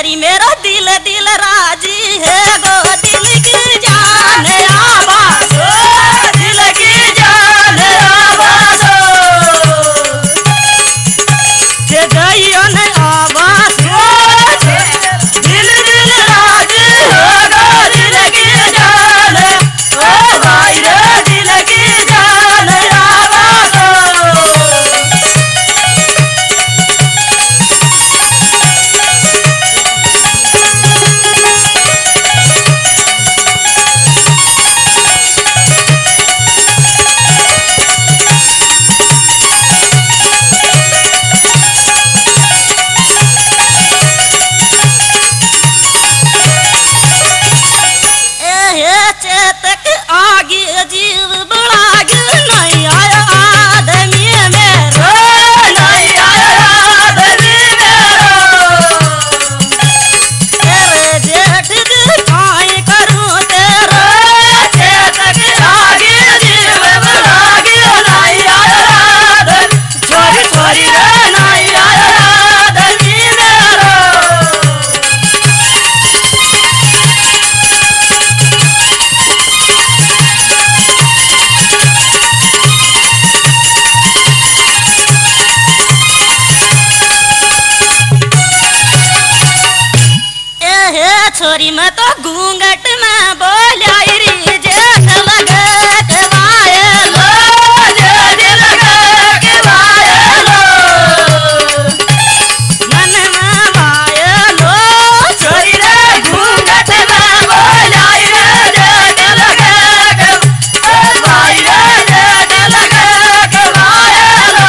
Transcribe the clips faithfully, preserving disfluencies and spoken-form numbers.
छोरी मेरा दिल दिल राजी है गो दिल की जान आवाज दिल की जान आवाज जे गइयो न आवाज दिल दिल राजी है गो दिल की जान ओ भाई रे दिल की जान आवाज चेतक आगे जीव बढ़ाग नहीं आया आदमी मेरो नहीं आया आदमी मेरो तेरे जेठ दिखाई करूं तेरे चेतक आगे जीव बढ़ाग नहीं आया आदमी छोरी छोरी रे नहीं आया आदमी मेरो छोरी मैं तो घूंघट में बोलिया री जेठ लगे के वायलो जेठ लगे के वायलो मन में वायलो छोरी रे घूंघट में बोलिया री जेठ लगे के वायलो जेठ लगे के वायलो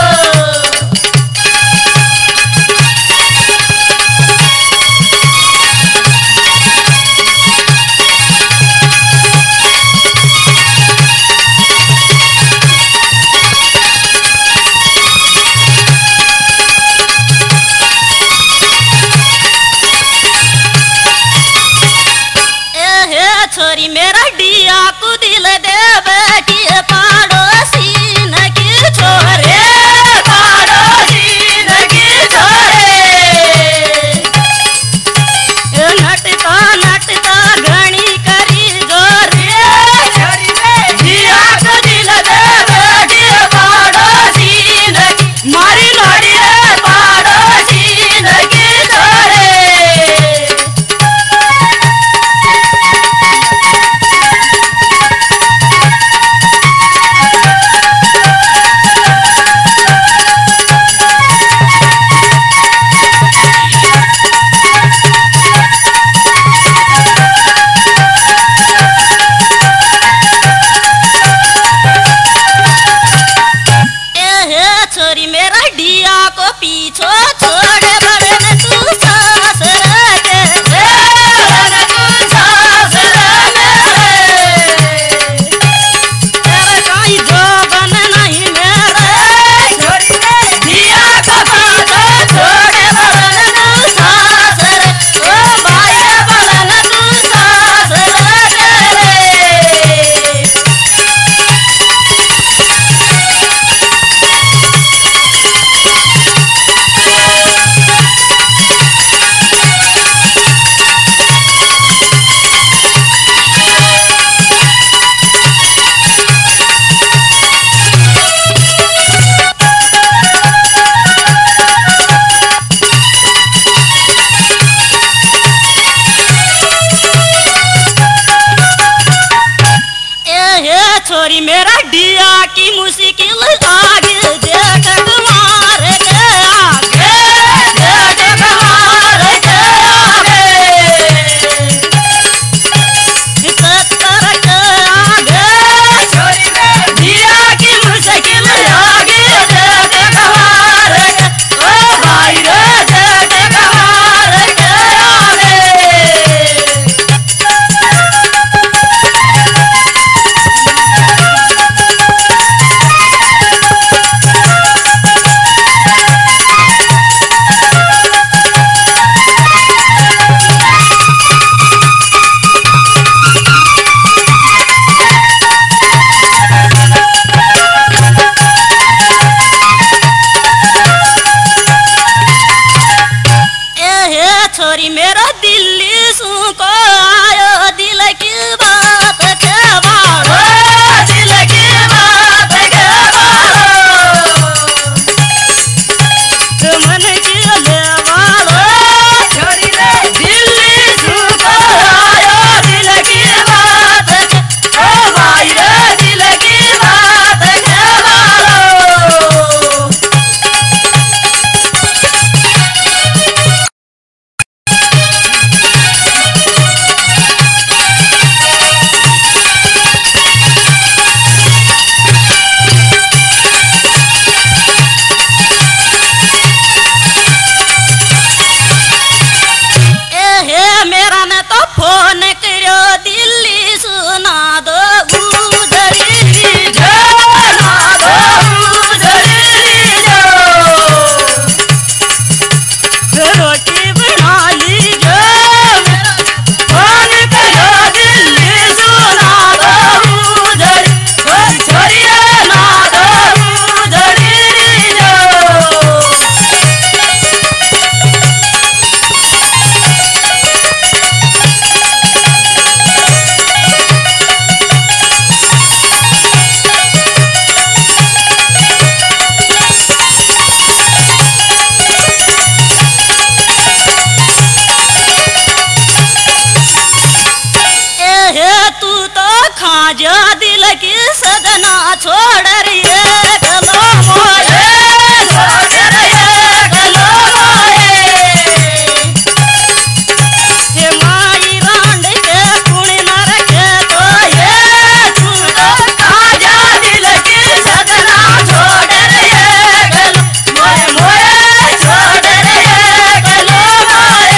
छोरी मेरा डिया को दिल दे बैठी पड़ोसी न की छोरे पड़ोसी न की छोरे नटता नटता घणी करी जोरे डिया को दिल दे बैठी पड़ोसी न की मारी लड़ी रे पड़ोसी न की छोरे छोरी मेरा डिया को पीछो छोड़े बड़े न तू सास रखे बड़े तू सास रखे तेरे कहीं जोबन नहीं मेरे डिया को पीछो छोड़े बड़े न तू सास रखे ओ भाई बड़े न तू सास रखे छोरी मेरा डिया की मुश्किल आगे जेठ कुमार के आगे जेठ कुमार के आगे सत्तर के आगे छोरी डिया की मुश्किल आगे जेठ कुमार के ओ भाई रे जेठ कुमार के आगे छोरी मेरा दिल्ली सू को आयो दिल की बात के बारो दिल की बात के बारो मन की लेवालो छोरी रे दिल्ली सू को आयो दिल की बात के ओ भाई रे दिल की बात के बारो फोन करो दिल्ली सुना दो उधरी जो ना दो उधरी जो रोटी बना लीजो फोन करो दिल्ली सुना दो उधरी छोरिया ना दो उधरी जो खाजा दिल की सदना छोड़ रिए गलो मोए छोड़ रिए गलो मोए हे माई रांड के कुणी न रखे तो ये तू तो खाजा दिल की सदना छोड़ रिए गलो मोए मोए छोड़ रिए गलो मोए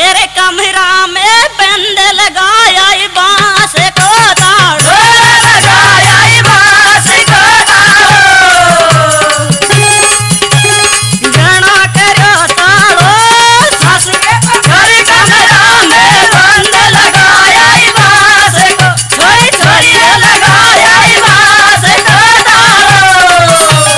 मेरे कमरा में बंद लगाया बांस को ताड़ो लगाया बांस को ताड़ो घना करो ताड़ो सास के घर कमरा में बंद लगाया बांस को छोरी छोरी लगाया बांस को ताड़ो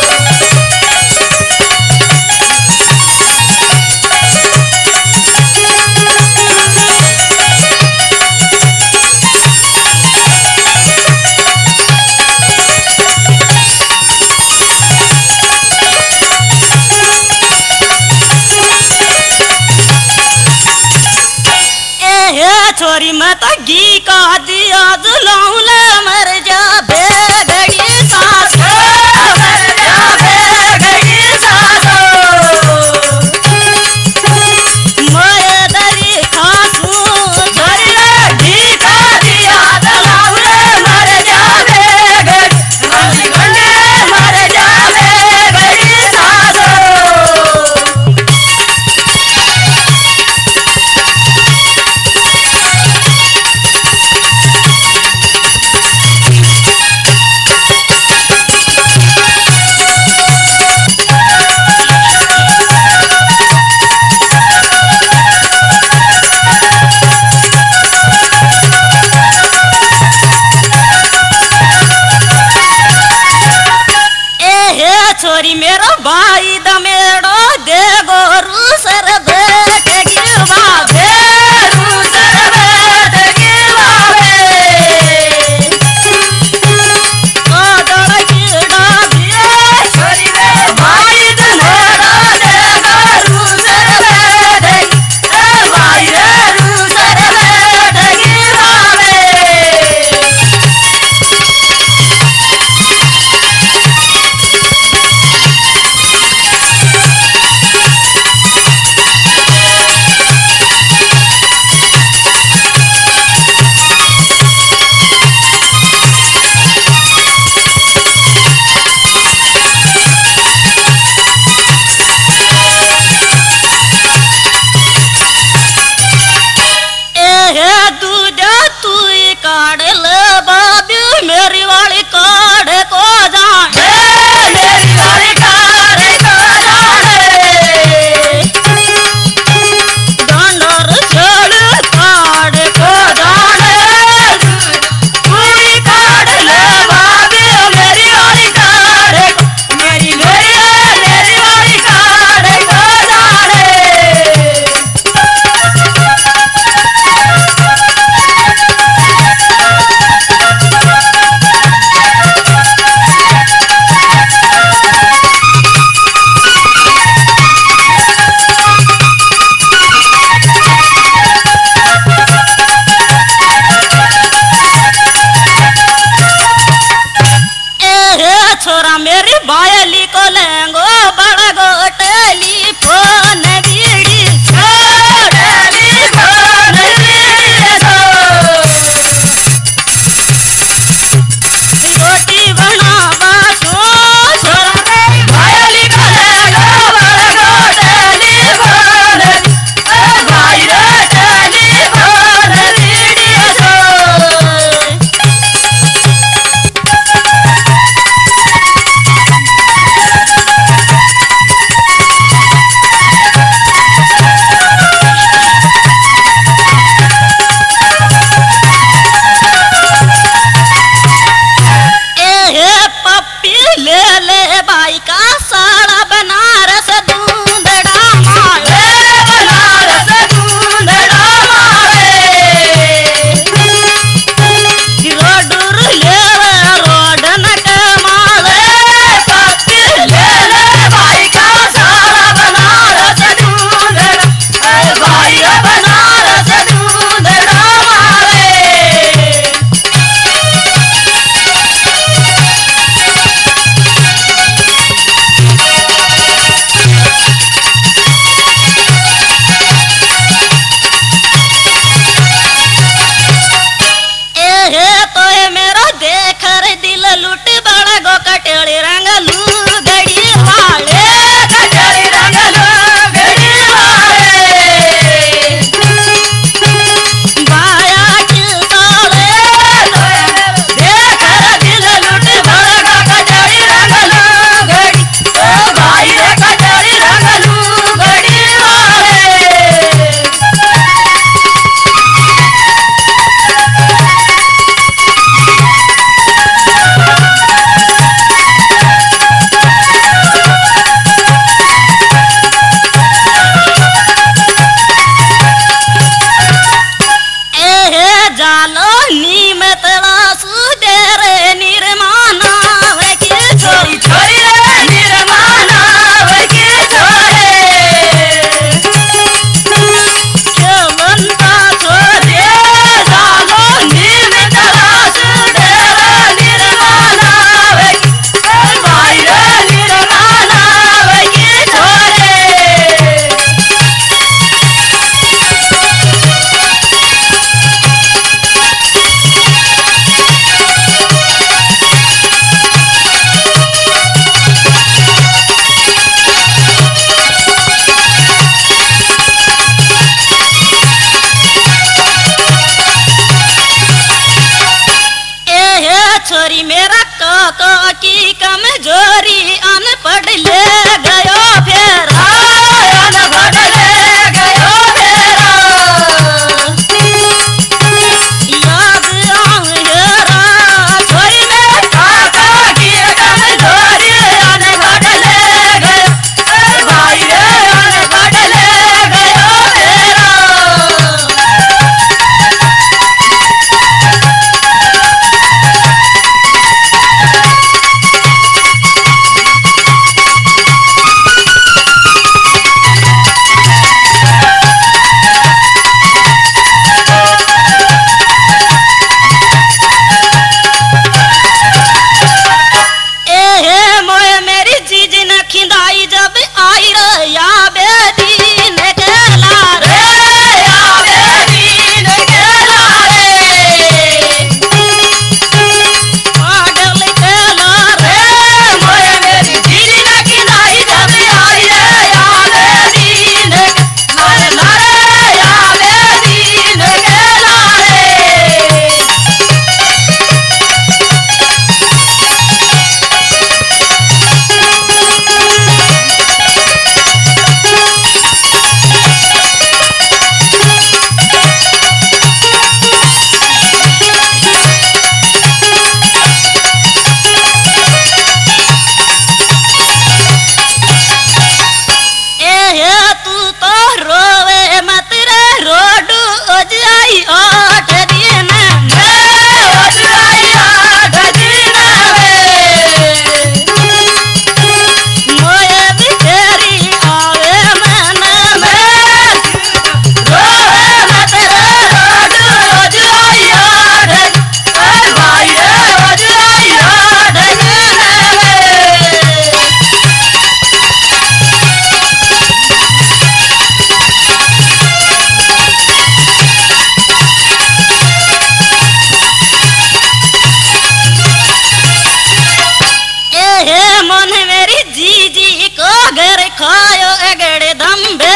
छोरी मत घी का दिया दुलाऊ ले मर जा बेगड़ी सास मर जा बेगड़ी सास मोए दरी खासू छोरी ले घी का दिया दुलाऊ ले मर जा बेगड़ी रंगने मर जा बेगड़ी सास छोरी मेरो भाई दमेड़ो दे गोरू सर बैठ गिवा दे सर बैठ गिवा ओ दड़ कीड़ा दिए छोरी रे भाई दमेड़ो दे गोरू सर बैठ ए भाई रे रू सर बैठ गिवा मेरी वाली काढ़ को जाने मेरी वाली काढ़ को जाने डंडर चल काढ़ को जाने पूरी काढ़ ले बाबी मेरी वाली काढ़ को मेरी मेरी मेरी वाली काढ़ को जाने छोरा मेरी बायली को लेंगो बड़ा गोटली फोन बीड़ी छोड़ली फोन बीड़ी रोटी बनावा सो छोरा मेरी बायली को लेंगो बड़ा गोटली फोन भाई रोटली फोन बीड़ी सो की छोरी रे निर्माना भाई की छोरे क्यों बनता छोरे जानो नीम तलाश डेरा निर्माना भाई भाई रे निर्माना भाई की छोरे छोरी मेरा काका की कमजोरी अनपढ़ ले गयो फेरा अनपढ़ ले गयो फेरा याद आऊंगा छोरी मेरा काका की कमजोरी अनपढ़ ले गयो भाई रे अनपढ़ ले गयो फेरा जब आई रे या बेटी ने केला रे या बेटी ने केला रे पागल केला रे मोए मेरी दीदी ने किनाई जब आई रे या बेटी ने लारे लारे या बेटी ने केला रे तू तो रोवे मत रे रोडू ओजाई आठ दिन में ओजाई आठ दिन में मोए बिखेरी आवे मन में रोवे मत रे रोडू ओजाई आठ भाई रे ओजाई आठ दिन में मन मेरी जीजी को घर खायो अगड़े दम्बे